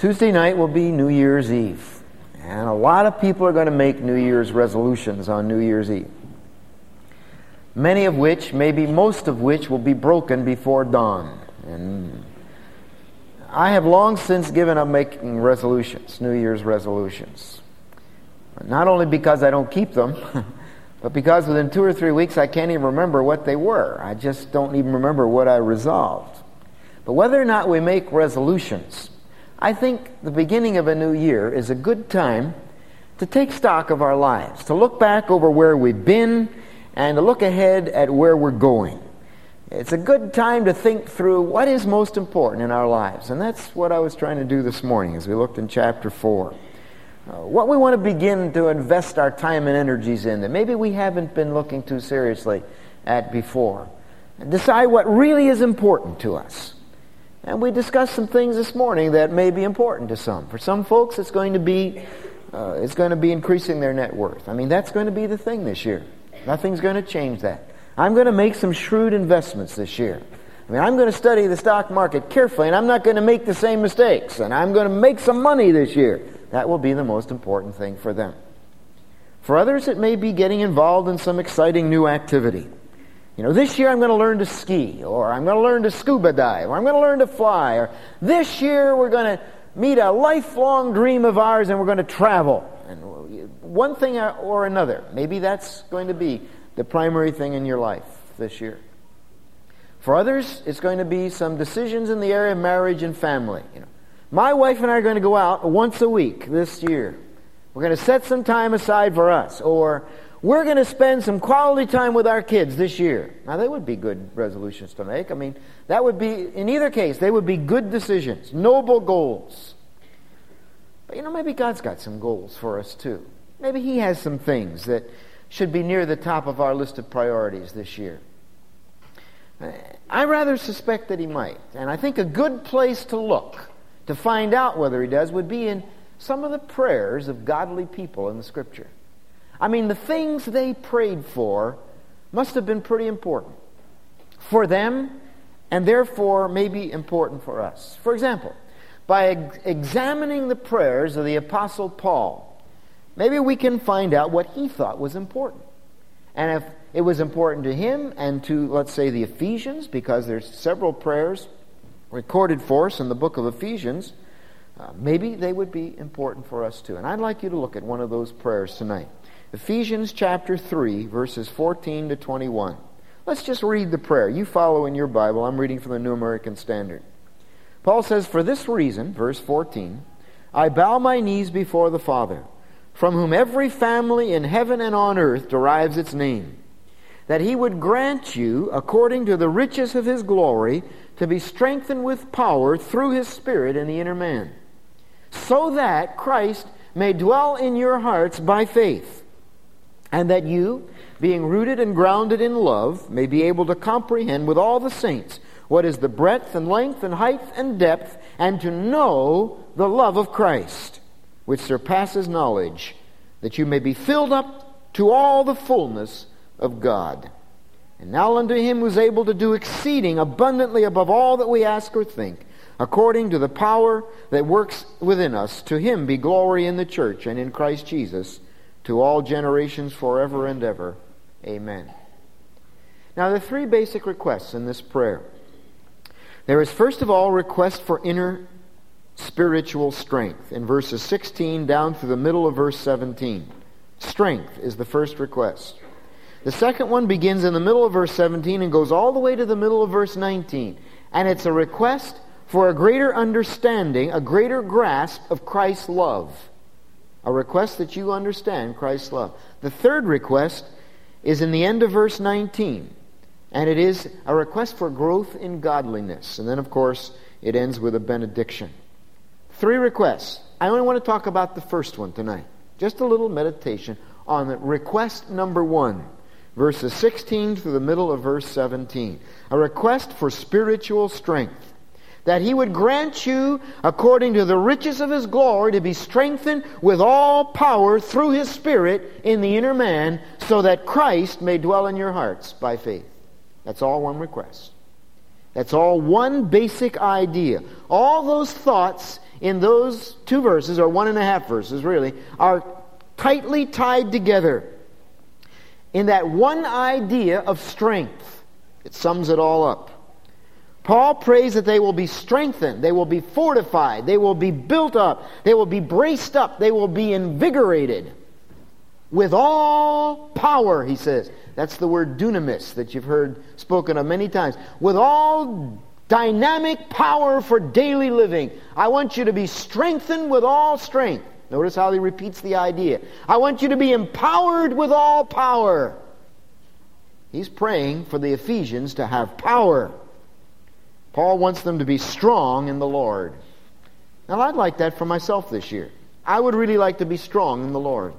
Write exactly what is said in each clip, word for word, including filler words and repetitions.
Tuesday night will be New Year's Eve. And a lot of people are going to make New Year's resolutions on New Year's Eve. Many of which, maybe most of which, will be broken before dawn. And I have long since given up making resolutions, New Year's resolutions. Not only because I don't keep them, but because within two or three weeks I can't even remember what they were. I just don't even remember what I resolved. But whether or not we make resolutions, I think the beginning of a new year is a good time to take stock of our lives, to look back over where we've been, and to look ahead at where we're going. It's a good time to think through what is most important in our lives. And that's what I was trying to do this morning as we looked in chapter four. Uh, what we want to begin to invest our time and energies in that maybe we haven't been looking too seriously at before. And decide what really is important to us. And we discussed some things this morning that may be important to some. For some folks, it's going to be uh, it's going to be increasing their net worth. I mean, that's going to be the thing this year. Nothing's going to change that. I'm going to make some shrewd investments this year. I mean, I'm going to study the stock market carefully, and I'm not going to make the same mistakes. And I'm going to make some money this year. That will be the most important thing for them. For others, it may be getting involved in some exciting new activity. You know, this year I'm going to learn to ski, or I'm going to learn to scuba dive, or I'm going to learn to fly, or this year we're going to meet a lifelong dream of ours and we're going to travel. And one thing or another, maybe that's going to be the primary thing in your life this year. For others, it's going to be some decisions in the area of marriage and family. You know, my wife and I are going to go out once a week this year. We're going to set some time aside for us, or we're going to spend some quality time with our kids this year. Now, they would be good resolutions to make. I mean, that would be, in either case, they would be good decisions, noble goals. But, you know, maybe God's got some goals for us, too. Maybe He has some things that should be near the top of our list of priorities this year. I rather suspect that He might. And I think a good place to look to find out whether He does would be in some of the prayers of godly people in the Scripture. I mean, the things they prayed for must have been pretty important for them, and therefore maybe important for us. For example, by ex- examining the prayers of the Apostle Paul, maybe we can find out what he thought was important. And if it was important to him and to, let's say, the Ephesians, because there's several prayers recorded for us in the book of Ephesians, uh, maybe they would be important for us too. And I'd like you to look at one of those prayers tonight. Ephesians chapter three, verses fourteen to twenty-one. Let's just read the prayer. You follow in your Bible. I'm reading from the New American Standard. Paul says, "For this reason," verse fourteen, "I bow my knees before the Father, from whom every family in heaven and on earth derives its name, that He would grant you, according to the riches of His glory, to be strengthened with power through His Spirit in the inner man, so that Christ may dwell in your hearts by faith, and that you, being rooted and grounded in love, may be able to comprehend with all the saints what is the breadth and length and height and depth, and to know the love of Christ, which surpasses knowledge, that you may be filled up to all the fullness of God. And now unto Him who is able to do exceeding abundantly above all that we ask or think, according to the power that works within us, to Him be glory in the church and in Christ Jesus, to all generations forever and ever. Amen." Now, there are three basic requests in this prayer. There is, first of all, request for inner spiritual strength in verses sixteen down through the middle of verse seventeen. Strength is the first request. The second one begins in the middle of verse seventeen and goes all the way to the middle of verse nineteen. And it's a request for a greater understanding, a greater grasp of Christ's love. A request that you understand Christ's love. The third request is in the end of verse nineteen. And it is a request for growth in godliness. And then, of course, it ends with a benediction. Three requests. I only want to talk about the first one tonight. Just a little meditation on the request number one. Verses sixteen through the middle of verse seventeen. A request for spiritual strength. That He would grant you, according to the riches of His glory, to be strengthened with all power through His Spirit in the inner man, so that Christ may dwell in your hearts by faith. That's all one request. That's all one basic idea. All those thoughts in those two verses, or one and a half verses really, are tightly tied together in that one idea of strength. It sums it all up. Paul prays that they will be strengthened, they will be fortified, they will be built up, they will be braced up, they will be invigorated with all power, he says. That's the word dunamis that you've heard spoken of many times. With all dynamic power for daily living. I want you to be strengthened with all strength. Notice how he repeats the idea. I want you to be empowered with all power. He's praying for the Ephesians to have power. Paul wants them to be strong in the Lord. Now, I'd like that for myself this year. I would really like to be strong in the Lord.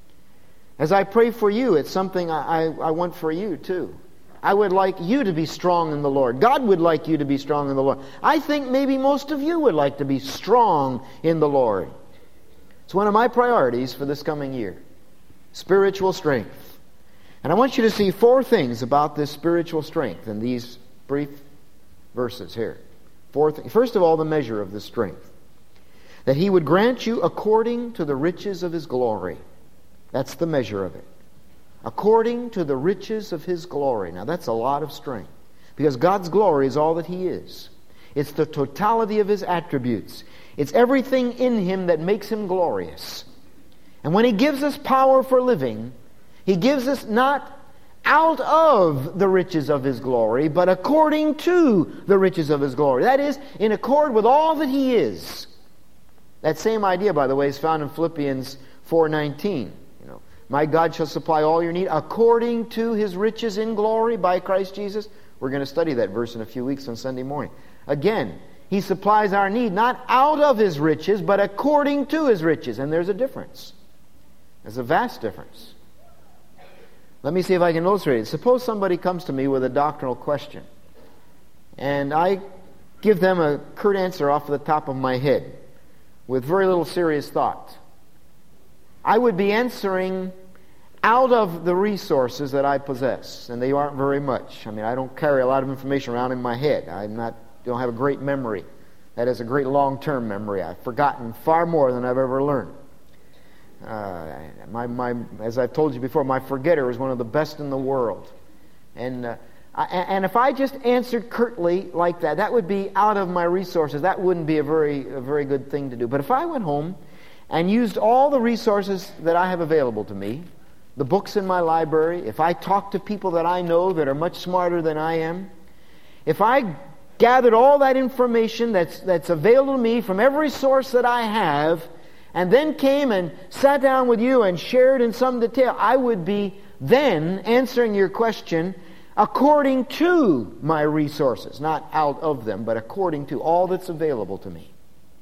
As I pray for you, it's something I, I, I want for you too. I would like you to be strong in the Lord. God would like you to be strong in the Lord. I think maybe most of you would like to be strong in the Lord. It's one of my priorities for this coming year. Spiritual strength. And I want you to see four things about this spiritual strength in these brief verses here. Four th- First of all, the measure of this strength. That He would grant you according to the riches of His glory. That's the measure of it. According to the riches of His glory. Now that's a lot of strength. Because God's glory is all that He is. It's the totality of His attributes. It's everything in Him that makes Him glorious. And when He gives us power for living, He gives us not out of the riches of His glory, but according to the riches of His glory. That is, in accord with all that He is. That same idea, by the way, is found in Philippians four nineteen. You know, my God shall supply all your need according to His riches in glory by Christ Jesus. We're going to study that verse in a few weeks on Sunday morning. Again, He supplies our need not out of His riches, but according to His riches. And there's a difference. There's a vast difference. Let me see if I can illustrate it. Suppose somebody comes to me with a doctrinal question, and I give them a curt answer off the top of my head with very little serious thought. I would be answering out of the resources that I possess, and they aren't very much. I mean, I don't carry a lot of information around in my head. I'm not, don't have a great memory. That is a great long-term memory. I've forgotten far more than I've ever learned. Uh, my, my, as I've told you before, my forgetter is one of the best in the world. And uh, I, and if I just answered curtly like that, that would be out of my resources. That wouldn't be a very, a very good thing to do. But if I went home and used all the resources that I have available to me, the books in my library, if I talked to people that I know that are much smarter than I am, if I gathered all that information that's, that's available to me from every source that I have, and then came and sat down with you and shared in some detail, I would be then answering your question according to my resources, not out of them, but according to all that's available to me.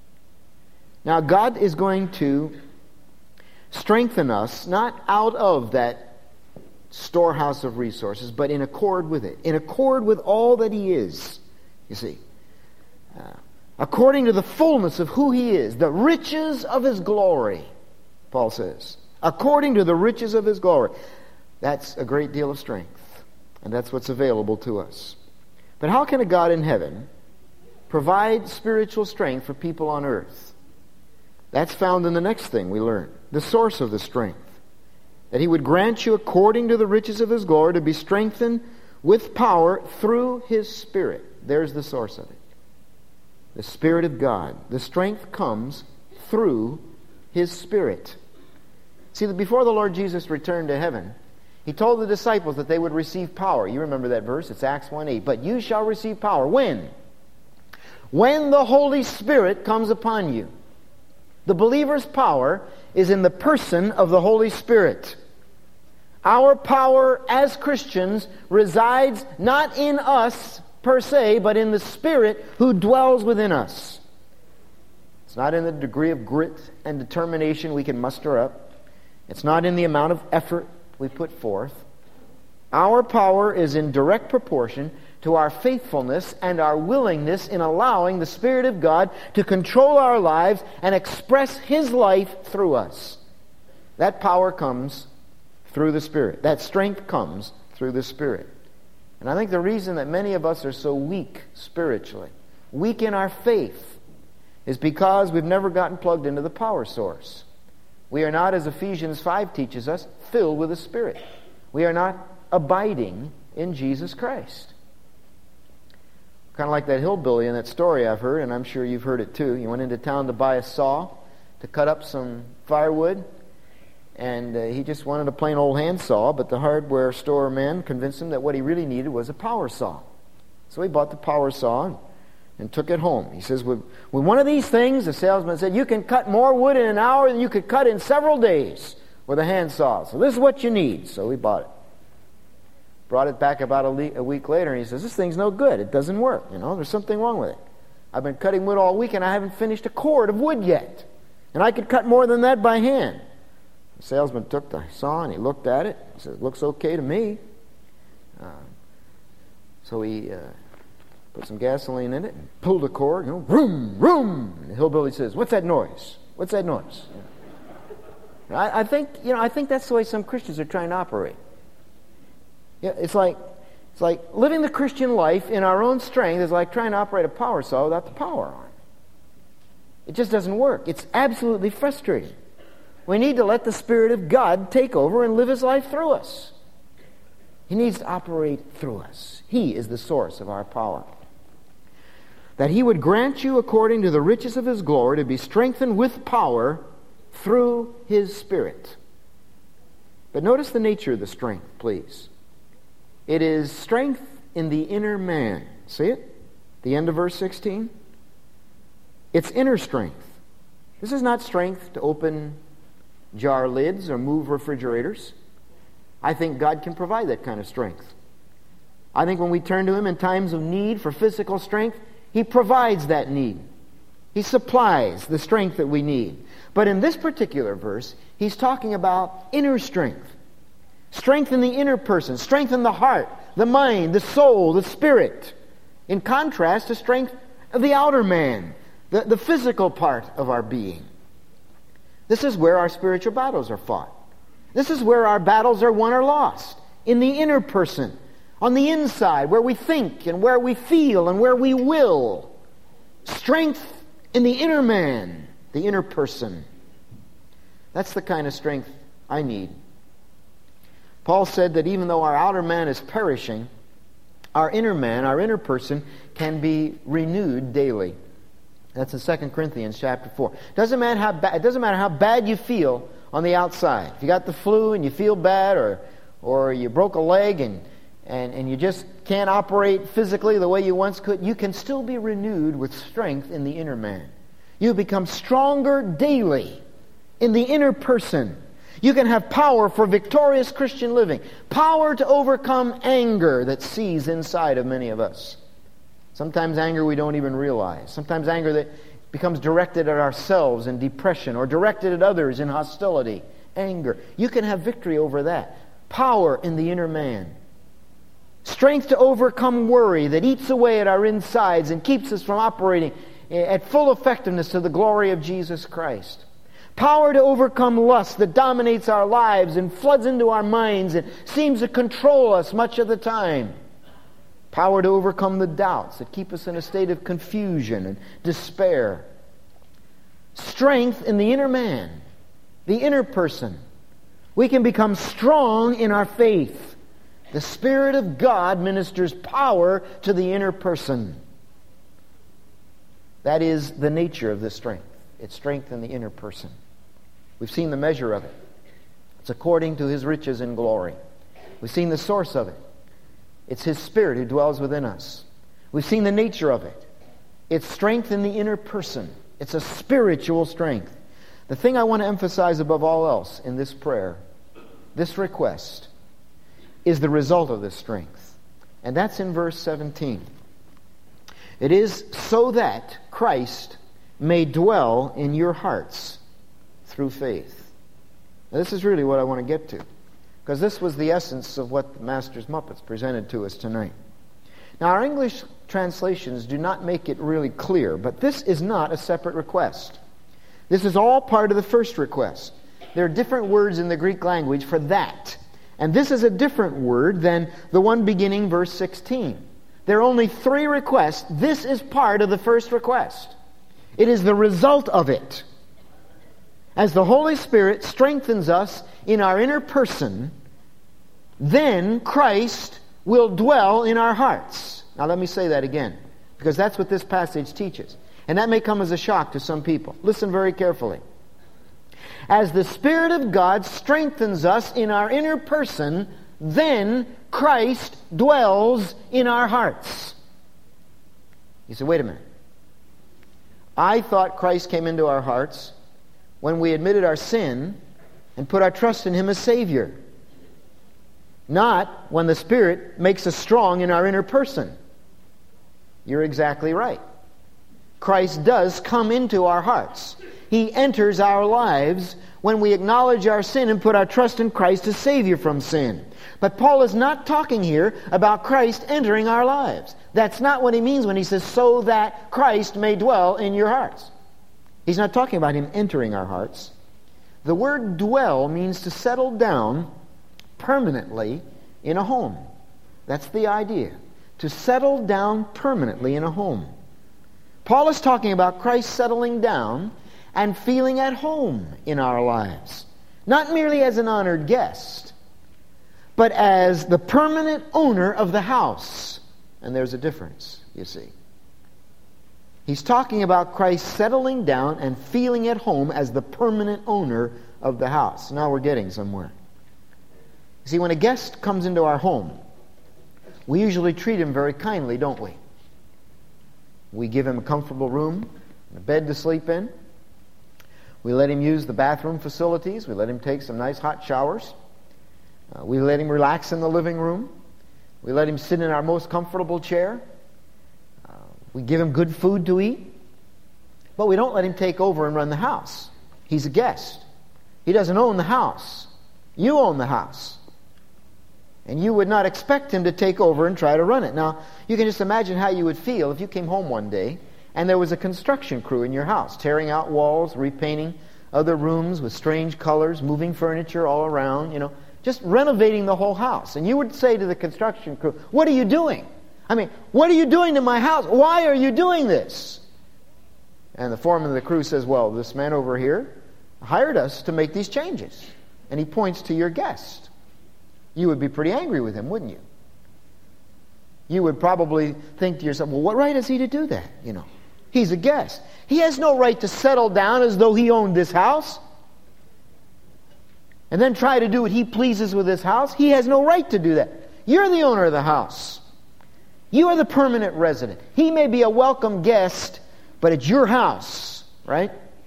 Now, God is going to strengthen us, not out of that storehouse of resources, but in accord with it, in accord with all that He is, you see. Uh, according to the fullness of who He is, the riches of His glory, Paul says. According to the riches of His glory. That's a great deal of strength. And that's what's available to us. But how can a God in heaven provide spiritual strength for people on earth? That's found in the next thing we learn. The source of the strength. That He would grant you according to the riches of His glory to be strengthened with power through His Spirit. There's the source of it. The Spirit of God. The strength comes through His Spirit. See, before the Lord Jesus returned to heaven, He told the disciples that they would receive power. You remember that verse? It's Acts one eight. But you shall receive power. When? When the Holy Spirit comes upon you. The believer's power is in the person of the Holy Spirit. Our power as Christians resides not in us per se, but in the Spirit who dwells within us. It's not in the degree of grit and determination we can muster up. It's not in the amount of effort we put forth. Our power is in direct proportion to our faithfulness and our willingness in allowing the Spirit of God to control our lives and express His life through us. That power comes through the Spirit. That strength comes through the Spirit. And I think the reason that many of us are so weak spiritually, weak in our faith, is because we've never gotten plugged into the power source. We are not, as Ephesians five teaches us, filled with the Spirit. We are not abiding in Jesus Christ. Kind of like that hillbilly in that story I've heard, and I'm sure you've heard it too. He went into town to buy a saw to cut up some firewood, and uh, he just wanted a plain old hand saw, but the hardware store man convinced him that what he really needed was a power saw. So he bought the power saw and, and took it home. He says, with, with one of these things, the salesman said, you can cut more wood in an hour than you could cut in several days with a hand saw. So this is what you need. So he bought it. Brought it back about a, le- a week later, and he says, this thing's no good. It doesn't work. You know, there's something wrong with it. I've been cutting wood all week, and I haven't finished a cord of wood yet. And I could cut more than that by hand. The salesman took the saw, and he looked at it. He says, looks okay to me. Uh, so he uh, put some gasoline in it and pulled a cord. You know, vroom, vroom. And the hillbilly says, what's that noise? What's that noise? You know, I, I think, you know, I think that's the way some Christians are trying to operate. Yeah, it's like it's like living the Christian life in our own strength is like trying to operate a power saw without the power on it. It just doesn't work. It's absolutely frustrating. We need to let the Spirit of God take over and live His life through us. He needs to operate through us. He is the source of our power. That He would grant you, according to the riches of His glory, to be strengthened with power through His Spirit. But notice the nature of the strength, please. It is strength in the inner man. See it? The end of verse sixteen. It's inner strength. This is not strength to open jar lids or move refrigerators. I think God can provide that kind of strength. I think when we turn to Him in times of need for physical strength, He provides that need. He supplies the strength that we need. But in this particular verse, He's talking about inner strength. Strength in the inner person, strength in the heart, the mind, the soul, the spirit. In contrast to strength of the outer man, the, the physical part of our being. This is where our spiritual battles are fought. This is where our battles are won or lost. In the inner person, on the inside, where we think and where we feel and where we will. Strength in the inner man, the inner person. That's the kind of strength I need. Paul said that even though our outer man is perishing, our inner man, our inner person, can be renewed daily. That's in Second Corinthians chapter four. Doesn't matter how ba- it doesn't matter how bad you feel on the outside. If you got the flu and you feel bad, or or you broke a leg and, and, and you just can't operate physically the way you once could, you can still be renewed with strength in the inner man. You become stronger daily in the inner person. You can have power for victorious Christian living. Power to overcome anger that seethes inside of many of us. Sometimes anger we don't even realize. Sometimes anger that becomes directed at ourselves in depression or directed at others in hostility. Anger. You can have victory over that. Power in the inner man. Strength to overcome worry that eats away at our insides and keeps us from operating at full effectiveness to the glory of Jesus Christ. Power to overcome lust that dominates our lives and floods into our minds and seems to control us much of the time. Power to overcome the doubts that keep us in a state of confusion and despair. Strength in the inner man, the inner person. We can become strong in our faith. The Spirit of God ministers power to the inner person. That is the nature of this strength. It's strength in the inner person. We've seen the measure of it. It's according to His riches and glory. We've seen the source of it. It's His Spirit who dwells within us. We've seen the nature of it. It's strength in the inner person. It's a spiritual strength. The thing I want to emphasize above all else in this prayer, this request, is the result of this strength. And that's in verse seventeen. It is so that Christ may dwell in your hearts through faith. Now, this is really what I want to get to, because this was the essence of what the Master's Muppets presented to us tonight. Now, our English translations do not make it really clear, but this is not a separate request. This is all part of the first request. There are different words in the Greek language for that. And this is a different word than the one beginning verse sixteen. There are only three requests. This is part of the first request. It is the result of it. As the Holy Spirit strengthens us in our inner person, then Christ will dwell in our hearts. Now let me say that again, because that's what this passage teaches. And that may come as a shock to some people. Listen very carefully. As the Spirit of God strengthens us in our inner person, then Christ dwells in our hearts. You say, wait a minute. I thought Christ came into our hearts when we admitted our sin and put our trust in Him as Savior. Not when the Spirit makes us strong in our inner person. You're exactly right. Christ does come into our hearts. He enters our lives when we acknowledge our sin and put our trust in Christ as Savior from sin. But Paul is not talking here about Christ entering our lives. That's not what he means when he says, so that Christ may dwell in your hearts. He's not talking about Him entering our hearts. The word dwell means to settle down permanently in a home. That's the idea. To settle down permanently in a home. Paul is talking about Christ settling down and feeling at home in our lives. Not merely as an honored guest, but as the permanent owner of the house. And there's a difference, you see. He's talking about Christ settling down and feeling at home as the permanent owner of the house. Now we're getting somewhere. You see, when a guest comes into our home, we usually treat him very kindly, don't we? We give him a comfortable room, a bed to sleep in. We let him use the bathroom facilities. We let him take some nice hot showers. Uh, we let him relax in the living room. We let him sit in our most comfortable chair. Uh, we give him good food to eat. But we don't let him take over and run the house. He's a guest. He doesn't own the house. You own the house. And you would not expect him to take over and try to run it. Now, you can just imagine how you would feel if you came home one day and there was a construction crew in your house, tearing out walls, repainting other rooms with strange colors, moving furniture all around, you know, just renovating the whole house. And you would say to the construction crew, what are you doing? I mean, what are you doing to my house? Why are you doing this? And the foreman of the crew says, well, this man over here hired us to make these changes. And he points to your guest. You would be pretty angry with him, wouldn't you? You would probably think to yourself, well, what right has he to do that? You know, he's a guest. He has no right to settle down as though he owned this house and then try to do what he pleases with this house. He has no right to do that. You're the owner of the house. You are the permanent resident. He may be a welcome guest, but it's your house, right?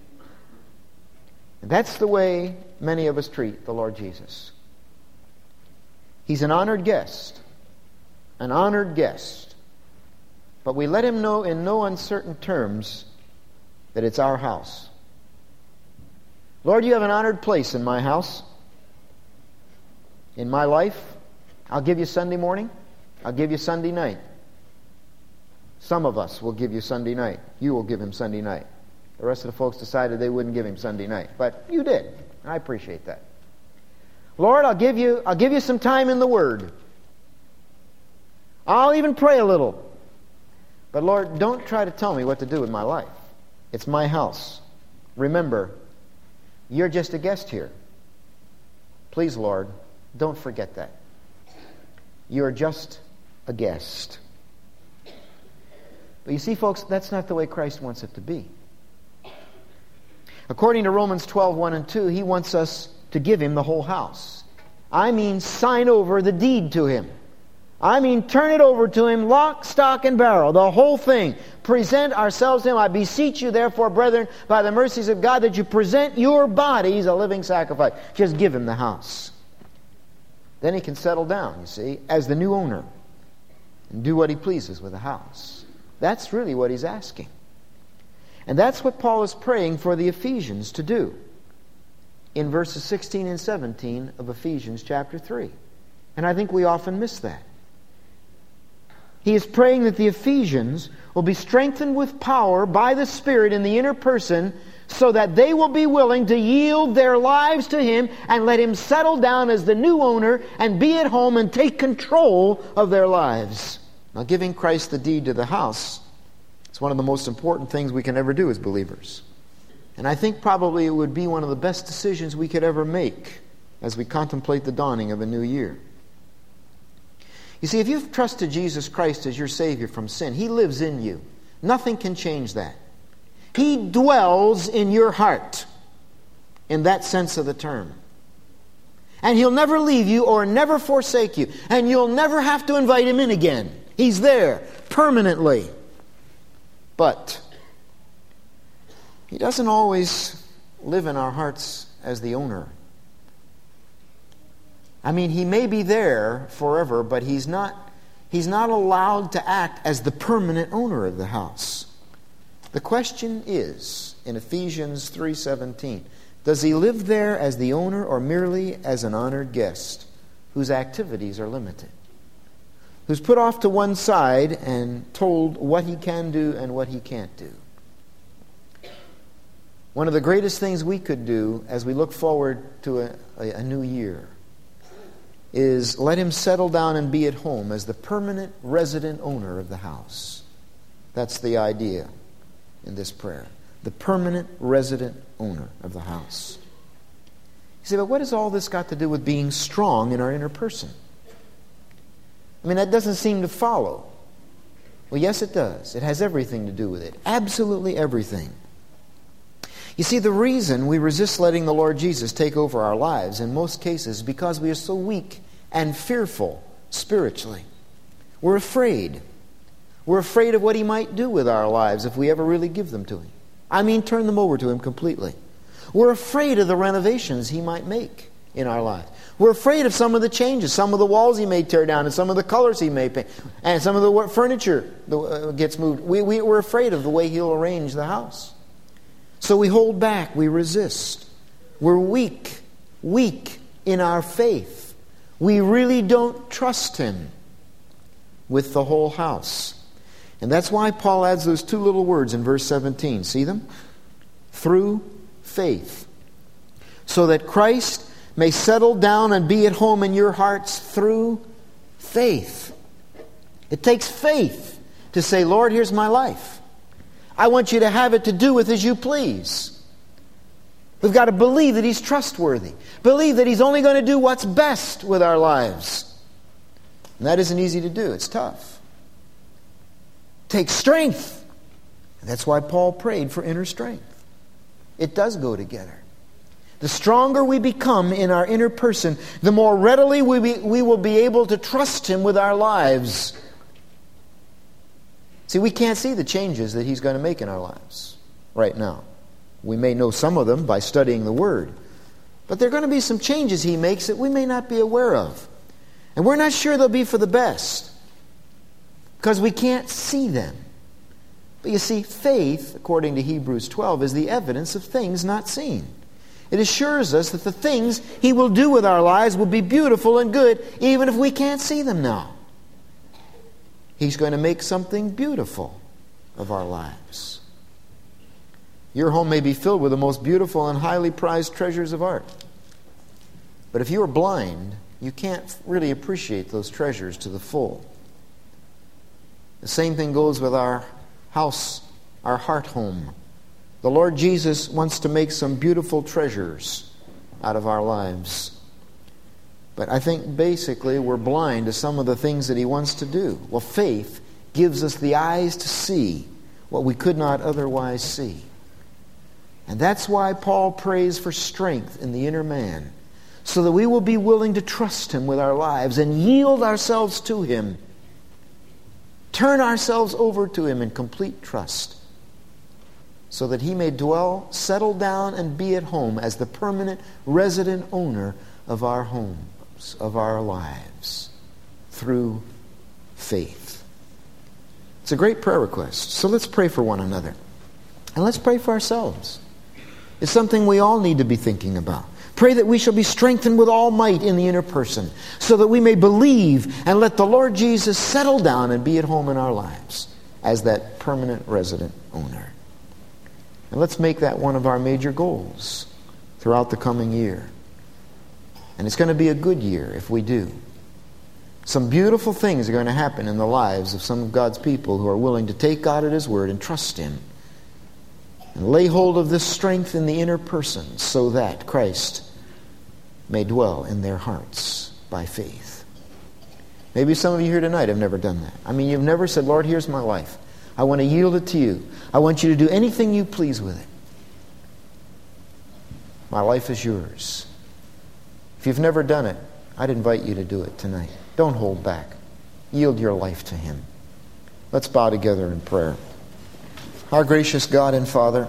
And that's the way many of us treat the Lord Jesus. He's an honored guest. An honored guest. But we let him know in no uncertain terms that it's our house. Lord, you have an honored place in my house. In my life. I'll give you Sunday morning. I'll give you Sunday night. Some of us will give you Sunday night. You will give him Sunday night. The rest of the folks decided they wouldn't give him Sunday night. But you did. I appreciate that. Lord, I'll give you, I'll give you some time in the Word. I'll even pray a little. But Lord, don't try to tell me what to do with my life. It's my house. Remember, you're just a guest here. Please, Lord, don't forget that. You're just a guest. But you see, folks, that's not the way Christ wants it to be. According to Romans twelve, one and two, He wants us to give Him the whole house. I mean, sign over the deed to Him. I mean, turn it over to Him, lock, stock, and barrel, the whole thing. Present ourselves to Him. I beseech you, therefore, brethren, by the mercies of God, that you present your bodies a living sacrifice. Just give Him the house. Then He can settle down, you see, as the new owner and do what He pleases with the house. That's really what He's asking. And that's what Paul is praying for the Ephesians to do in verses sixteen and seventeen of Ephesians chapter three. And I think we often miss that. He is praying that the Ephesians will be strengthened with power by the Spirit in the inner person, so that they will be willing to yield their lives to Him and let Him settle down as the new owner and be at home and take control of their lives. Now, giving Christ the deed to the house It's one of the most important things we can ever do as believers. And I think probably it would be one of the best decisions we could ever make as we contemplate the dawning of a new year. You see, if you've trusted Jesus Christ as your Savior from sin, He lives in you. Nothing can change that. He dwells in your heart, in that sense of the term. And He'll never leave you or never forsake you. And you'll never have to invite Him in again. He's there permanently. But He doesn't always live in our hearts as the owner. I mean, He may be there forever, but He's not, He's not allowed to act as the permanent owner of the house. The question is, in Ephesians three seventeen, does He live there as the owner or merely as an honored guest whose activities are limited? Who's put off to one side and told what he can do and what he can't do? One of the greatest things we could do as we look forward to a, a, a new year is let Him settle down and be at home as the permanent resident owner of the house. That's the idea in this prayer. The permanent resident owner of the house. You say, but what has all this got to do with being strong in our inner person? I mean, that doesn't seem to follow. Well, yes, it does. It has everything to do with it. Absolutely everything. You see, the reason we resist letting the Lord Jesus take over our lives in most cases is because we are so weak and fearful spiritually. We're afraid. We're afraid of what He might do with our lives if we ever really give them to Him. I mean, turn them over to Him completely. We're afraid of the renovations He might make in our lives. We're afraid of some of the changes, some of the walls He may tear down, and some of the colors He may paint, and some of the furniture gets moved. We, we, we're afraid of the way He'll arrange the house. So we hold back, we resist. We're weak, weak in our faith. We really don't trust Him with the whole house. And that's why Paul adds those two little words in verse seventeen. See them? Through faith. So that Christ may settle down and be at home in your hearts through faith. It takes faith to say, Lord, here's my life. I want you to have it to do with as you please. We've got to believe that He's trustworthy. Believe that He's only going to do what's best with our lives. And that isn't easy to do. It's tough. It takes strength. And that's why Paul prayed for inner strength. It does go together. The stronger we become in our inner person, the more readily we, be, we will be able to trust Him with our lives. See, we can't see the changes that He's going to make in our lives right now. We may know some of them by studying the Word. But there are going to be some changes He makes that we may not be aware of. And we're not sure they'll be for the best, because we can't see them. But you see, faith, according to Hebrews twelve, is the evidence of things not seen. It assures us that the things He will do with our lives will be beautiful and good, even if we can't see them now. He's going to make something beautiful of our lives. Your home may be filled with the most beautiful and highly prized treasures of art. But if you are blind, you can't really appreciate those treasures to the full. The same thing goes with our house, our heart home. The Lord Jesus wants to make some beautiful treasures out of our lives. But I think basically we're blind to some of the things that He wants to do. Well, faith gives us the eyes to see what we could not otherwise see. And that's why Paul prays for strength in the inner man, so that we will be willing to trust Him with our lives and yield ourselves to Him. Turn ourselves over to Him in complete trust, so that He may dwell, settle down, and be at home as the permanent resident owner of our homes, of our lives, through faith. It's a great prayer request. So let's pray for one another. And let's pray for ourselves. It's something we all need to be thinking about. Pray that we shall be strengthened with all might in the inner person, so that we may believe and let the Lord Jesus settle down and be at home in our lives as that permanent resident owner. And let's make that one of our major goals throughout the coming year. And it's going to be a good year if we do. Some beautiful things are going to happen in the lives of some of God's people who are willing to take God at His word and trust Him and lay hold of this strength in the inner person so that Christ may dwell in their hearts by faith. Maybe some of you here tonight have never done that. I mean, you've never said, Lord, here's my life. I want to yield it to you. I want you to do anything you please with it. My life is yours. If you've never done it, I'd invite you to do it tonight. Don't hold back. Yield your life to Him. Let's bow together in prayer. Our gracious God and Father,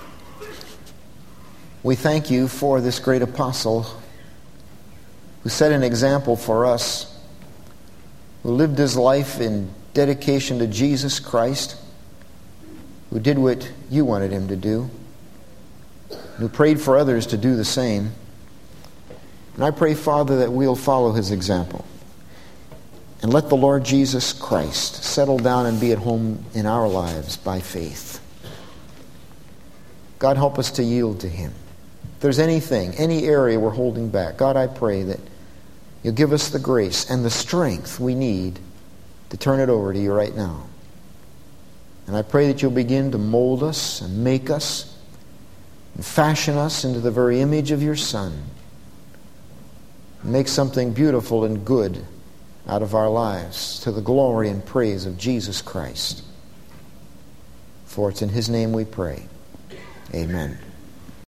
we thank you for this great apostle who set an example for us, who lived his life in dedication to Jesus Christ, who did what you wanted him to do, who prayed for others to do the same. And I pray, Father, that we'll follow his example and let the Lord Jesus Christ settle down and be at home in our lives by faith. God, help us to yield to Him. If there's anything, any area we're holding back, God, I pray that you'll give us the grace and the strength we need to turn it over to you right now. And I pray that you'll begin to mold us and make us and fashion us into the very image of your Son. Make something beautiful and good out of our lives to the glory and praise of Jesus Christ. For it's in His name we pray. Amen.